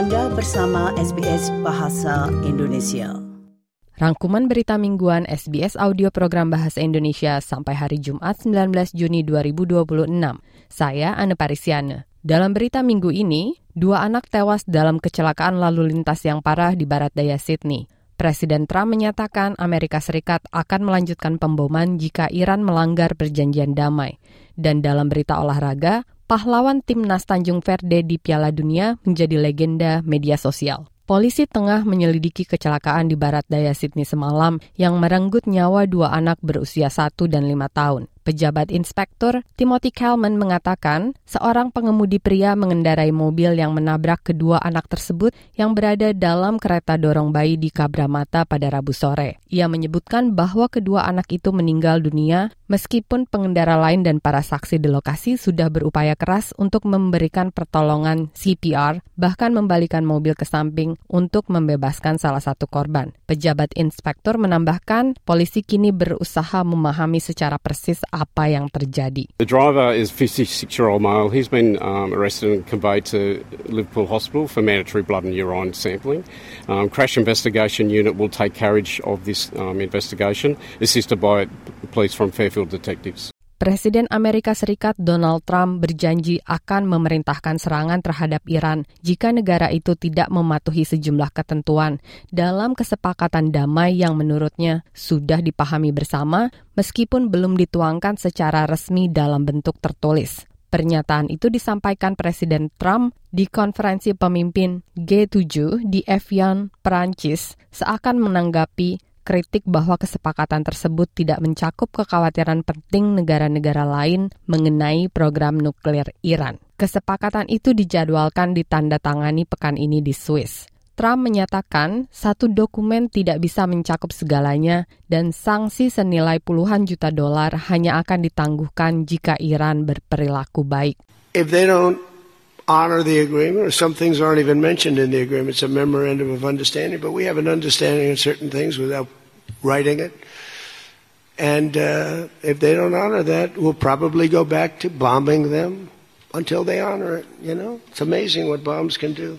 Anda bersama SBS Bahasa Indonesia. Rangkuman berita mingguan SBS Audio Program Bahasa Indonesia sampai hari Jumat 19 Juni 2026. Saya Anne Parisiana. Dalam berita minggu ini, 2 anak tewas dalam kecelakaan lalu lintas yang parah di barat daya Sydney. Presiden Trump menyatakan Amerika Serikat akan melanjutkan pemboman jika Iran melanggar perjanjian damai. Dan dalam berita olahraga, pahlawan timnas Tanjung Verde di Piala Dunia menjadi legenda media sosial. Polisi tengah menyelidiki kecelakaan di barat daya Sydney semalam yang merenggut nyawa 2 anak berusia 1 dan 5 tahun. Pejabat Inspektur Timothy Kalman mengatakan seorang pengemudi pria mengendarai mobil yang menabrak kedua anak tersebut yang berada dalam kereta dorong bayi di Cabramatta pada Rabu sore. Ia menyebutkan bahwa kedua anak itu meninggal dunia meskipun pengendara lain dan para saksi di lokasi sudah berupaya keras untuk memberikan pertolongan CPR, bahkan membalikan mobil ke samping untuk membebaskan salah satu korban. Pejabat Inspektur menambahkan polisi kini berusaha memahami secara persis apa yang terjadi. The driver is a 56-year-old male. He's been arrested and conveyed to Liverpool Hospital for mandatory blood and urine sampling. Crash Investigation Unit will take carriage of this investigation, assisted by police from Fairfield Detectives. Presiden Amerika Serikat Donald Trump berjanji akan memerintahkan serangan terhadap Iran jika negara itu tidak mematuhi sejumlah ketentuan dalam kesepakatan damai yang menurutnya sudah dipahami bersama meskipun belum dituangkan secara resmi dalam bentuk tertulis. Pernyataan itu disampaikan Presiden Trump di konferensi pemimpin G7 di Evian, Perancis, seakan menanggapi kritik bahwa kesepakatan tersebut tidak mencakup kekhawatiran penting negara-negara lain mengenai program nuklir Iran. Kesepakatan itu dijadwalkan ditandatangani pekan ini di Swiss. Trump menyatakan satu dokumen tidak bisa mencakup segalanya dan sanksi senilai puluhan juta dolar hanya akan ditangguhkan jika Iran berperilaku baik. If they don't honor the agreement, or some things aren't even mentioned in the agreement. It's a memorandum of understanding, but we have an understanding of certain things without writing it. And if they don't honor that, we'll probably go back to bombing them until they honor it, you know? It's amazing what bombs can do.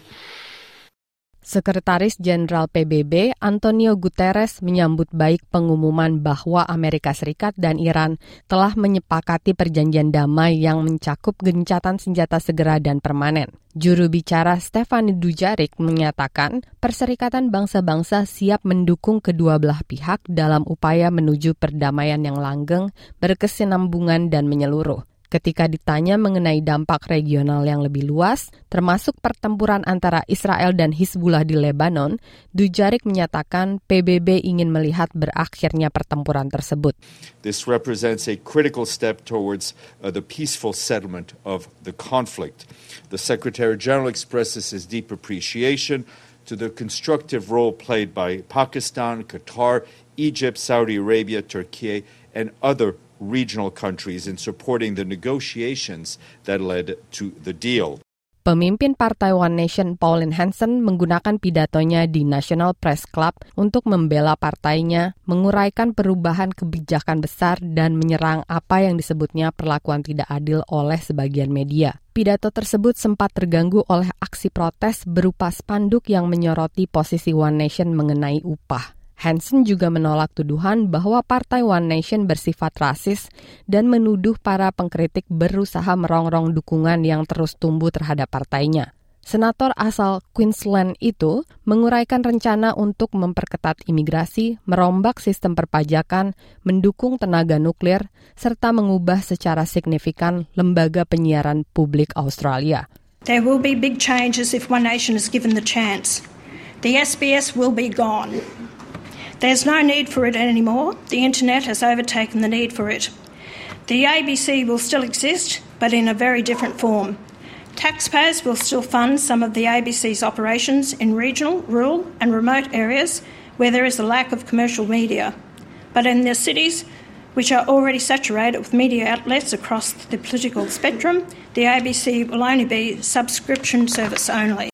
Sekretaris Jenderal PBB Antonio Guterres menyambut baik pengumuman bahwa Amerika Serikat dan Iran telah menyepakati perjanjian damai yang mencakup gencatan senjata segera dan permanen. Juru bicara Stephanie Dujarric menyatakan Perserikatan Bangsa-Bangsa siap mendukung kedua belah pihak dalam upaya menuju perdamaian yang langgeng, berkesinambungan dan menyeluruh. Ketika ditanya mengenai dampak regional yang lebih luas, termasuk pertempuran antara Israel dan Hizbullah di Lebanon, Dujarric menyatakan PBB ingin melihat berakhirnya pertempuran tersebut. This represents a critical step towards the peaceful settlement of the conflict. The Secretary General expresses his deep appreciation to the constructive role played by Pakistan, Qatar, Egypt, Saudi Arabia, Turkey, and other regional countries in supporting the negotiations that led to the deal. Pemimpin Partai One Nation Pauline Hanson menggunakan pidatonya di National Press Club untuk membela partainya, menguraikan perubahan kebijakan besar dan menyerang apa yang disebutnya perlakuan tidak adil oleh sebagian media. Pidato tersebut sempat terganggu oleh aksi protes berupa spanduk yang menyoroti posisi One Nation mengenai upah. Hanson juga menolak tuduhan bahwa Partai One Nation bersifat rasis dan menuduh para pengkritik berusaha merongrong dukungan yang terus tumbuh terhadap partainya. Senator asal Queensland itu menguraikan rencana untuk memperketat imigrasi, merombak sistem perpajakan, mendukung tenaga nuklir, serta mengubah secara signifikan lembaga penyiaran publik Australia. There will be big changes if One Nation is given the chance. The SBS will be gone. There's no need for it anymore. The internet has overtaken the need for it. The ABC will still exist, but in a very different form. Taxpayers will still fund some of the ABC's operations in regional, rural and remote areas where there is a lack of commercial media. But in the cities, which are already saturated with media outlets across the political spectrum, the ABC will only be subscription service only.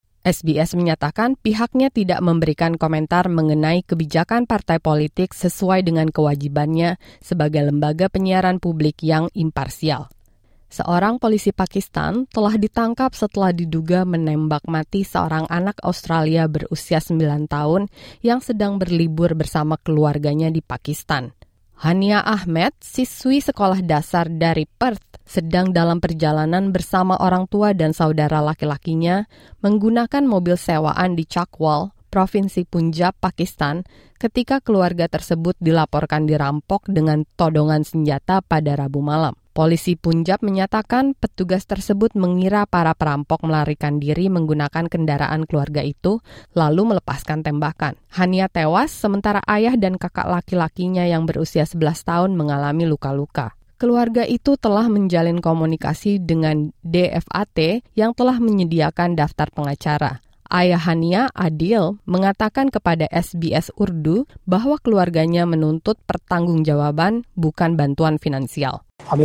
SBS menyatakan pihaknya tidak memberikan komentar mengenai kebijakan partai politik sesuai dengan kewajibannya sebagai lembaga penyiaran publik yang imparsial. Seorang polisi Pakistan telah ditangkap setelah diduga menembak mati seorang anak Australia berusia 9 tahun yang sedang berlibur bersama keluarganya di Pakistan. Hania Ahmed, siswi sekolah dasar dari Perth, sedang dalam perjalanan bersama orang tua dan saudara laki-lakinya menggunakan mobil sewaan di Chakwal, Provinsi Punjab, Pakistan, ketika keluarga tersebut dilaporkan dirampok dengan todongan senjata pada Rabu malam. Polisi Punjab menyatakan petugas tersebut mengira para perampok melarikan diri menggunakan kendaraan keluarga itu, lalu melepaskan tembakan. Hania tewas, sementara ayah dan kakak laki-lakinya yang berusia 11 tahun mengalami luka-luka. Keluarga itu telah menjalin komunikasi dengan DFAT yang telah menyediakan daftar pengacara. Ayah Hania, Adil, mengatakan kepada SBS Urdu bahwa keluarganya menuntut pertanggungjawaban, bukan bantuan finansial. We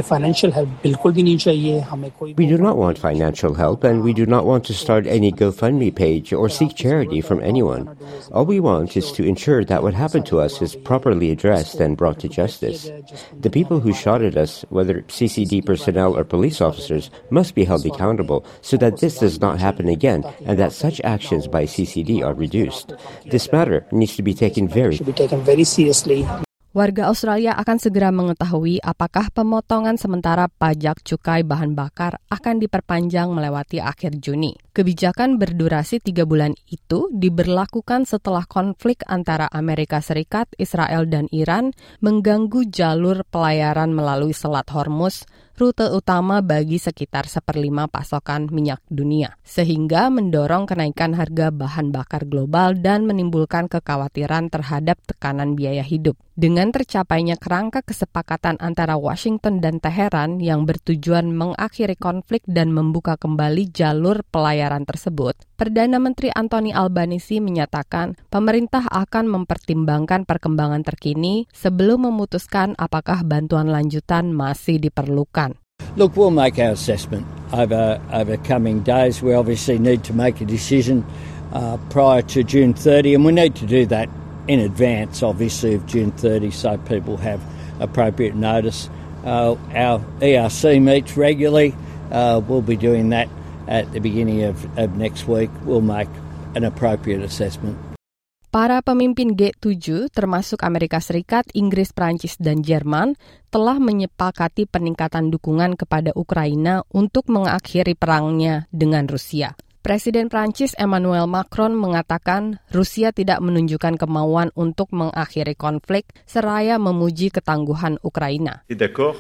do not want financial help, and we do not want to start any GoFundMe page or seek charity from anyone. All we want is to ensure that what happened to us is properly addressed and brought to justice. The people who shot at us, whether CCD personnel or police officers, must be held accountable so that this does not happen again and that such actions by CCD are reduced. This matter needs to be taken very seriously. Warga Australia akan segera mengetahui apakah pemotongan sementara pajak cukai bahan bakar akan diperpanjang melewati akhir Juni. Kebijakan berdurasi 3 bulan itu diberlakukan setelah konflik antara Amerika Serikat, Israel, dan Iran mengganggu jalur pelayaran melalui Selat Hormuz, rute utama bagi sekitar 1/5 pasokan minyak dunia, sehingga mendorong kenaikan harga bahan bakar global dan menimbulkan kekhawatiran terhadap tekanan biaya hidup. Dengan tercapainya kerangka kesepakatan antara Washington dan Teheran yang bertujuan mengakhiri konflik dan membuka kembali jalur pelayaran tersebut, Perdana Menteri Anthony Albanese menyatakan pemerintah akan mempertimbangkan perkembangan terkini sebelum memutuskan apakah bantuan lanjutan masih diperlukan. Look, we'll make our assessment over coming days. We obviously need to make a decision prior to June 30, and we need to do that in advance, obviously, of June 30, so people have appropriate notice. Our ERC meets regularly. We'll be doing that at the beginning of next week. We'll make an appropriate assessment. Para pemimpin G7, termasuk Amerika Serikat, Inggris, Prancis, dan Jerman, telah menyepakati peningkatan dukungan kepada Ukraina untuk mengakhiri perangnya dengan Rusia. Presiden Prancis Emmanuel Macron mengatakan Rusia tidak menunjukkan kemauan untuk mengakhiri konflik, seraya memuji ketangguhan Ukraina.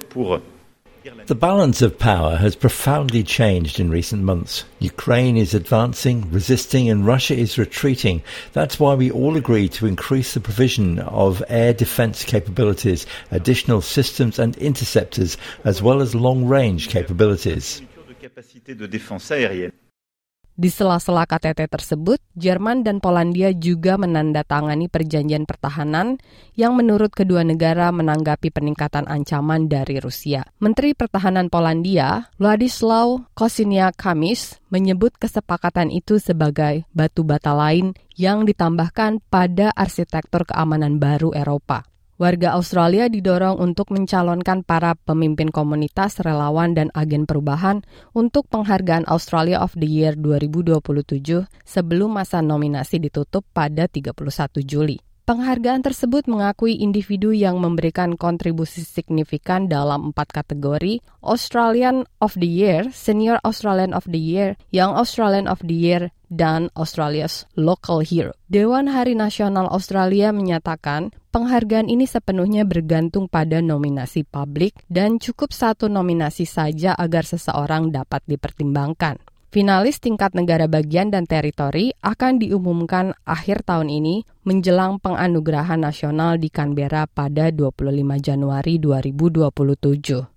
The balance of power has profoundly changed in recent months. Ukraine is advancing, resisting, and Russia is retreating. That's why we all agreed to increase the provision of air defense capabilities, additional systems and interceptors, as well as long-range capabilities. Di sela-sela KTT tersebut, Jerman dan Polandia juga menandatangani perjanjian pertahanan yang menurut kedua negara menanggapi peningkatan ancaman dari Rusia. Menteri Pertahanan Polandia, Władysław Kosiniak-Kamysz, menyebut kesepakatan itu sebagai batu bata lain yang ditambahkan pada arsitektur keamanan baru Eropa. Warga Australia didorong untuk mencalonkan para pemimpin komunitas, relawan, dan agen perubahan untuk penghargaan Australia of the Year 2027 sebelum masa nominasi ditutup pada 31 Juli. Penghargaan tersebut mengakui individu yang memberikan kontribusi signifikan dalam 4 kategori: Australian of the Year, Senior Australian of the Year, Young Australian of the Year, dan Australia's Local Hero. Dewan Hari Nasional Australia menyatakan penghargaan ini sepenuhnya bergantung pada nominasi publik dan cukup 1 nominasi saja agar seseorang dapat dipertimbangkan. Finalis tingkat negara bagian dan teritori akan diumumkan akhir tahun ini menjelang penganugerahan nasional di Canberra pada 25 Januari 2027.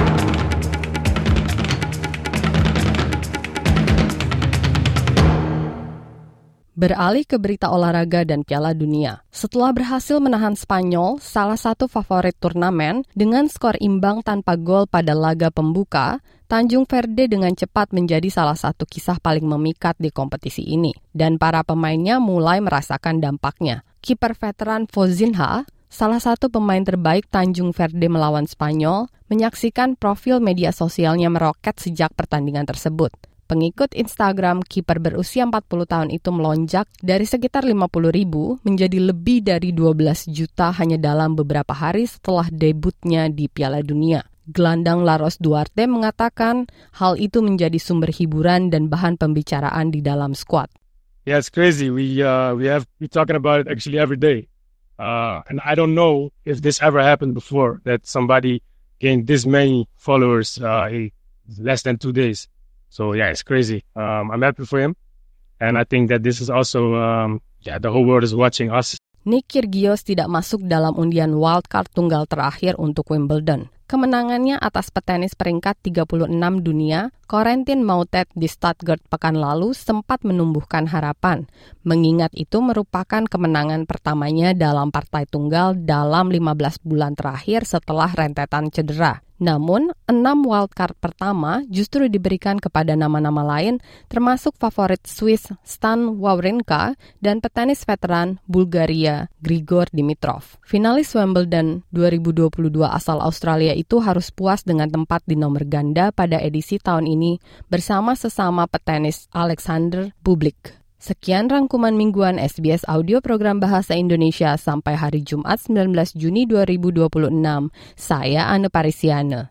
Beralih ke berita olahraga dan Piala Dunia. Setelah berhasil menahan Spanyol, salah satu favorit turnamen, dengan skor imbang tanpa gol pada laga pembuka, Tanjung Verde dengan cepat menjadi salah satu kisah paling memikat di kompetisi ini. Dan para pemainnya mulai merasakan dampaknya. Kiper veteran Fozinha salah satu pemain terbaik Tanjung Verde melawan Spanyol, menyaksikan profil media sosialnya meroket sejak pertandingan tersebut. Pengikut Instagram kiper berusia 40 tahun itu melonjak dari sekitar 50.000 menjadi lebih dari 12 juta hanya dalam beberapa hari setelah debutnya di Piala Dunia. Gelandang Laros Duarte mengatakan hal itu menjadi sumber hiburan dan bahan pembicaraan di dalam skuad. Yeah, it's crazy. We talking about it actually every day. And I don't know if this ever happened before, that somebody gained this many followers in less than 2 days. So yeah, it's crazy. I'm happy for him. And I think that this is also, the whole world is watching us. Nick Kyrgios tidak masuk dalam undian wildcard tunggal terakhir untuk Wimbledon. Kemenangannya atas petenis peringkat 36 dunia, Corentin Moutet di Stuttgart pekan lalu sempat menumbuhkan harapan. Mengingat itu merupakan kemenangan pertamanya dalam partai tunggal dalam 15 bulan terakhir setelah rentetan cedera. Namun, 6 wildcard pertama justru diberikan kepada nama-nama lain, termasuk favorit Swiss Stan Wawrinka dan petenis veteran Bulgaria Grigor Dimitrov. Finalis Wimbledon 2022 asal Australia itu harus puas dengan tempat di nomor ganda pada edisi tahun ini bersama sesama petenis Alexander Bublik. Sekian rangkuman mingguan SBS Audio Program Bahasa Indonesia sampai hari Jumat 19 Juni 2026. Saya Anne Parisiana.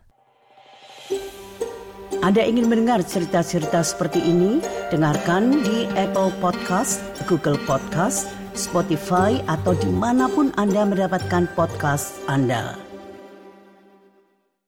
Anda ingin mendengar cerita-cerita seperti ini? Dengarkan di Apple Podcast, Google Podcast, Spotify, atau dimanapun Anda mendapatkan podcast Anda.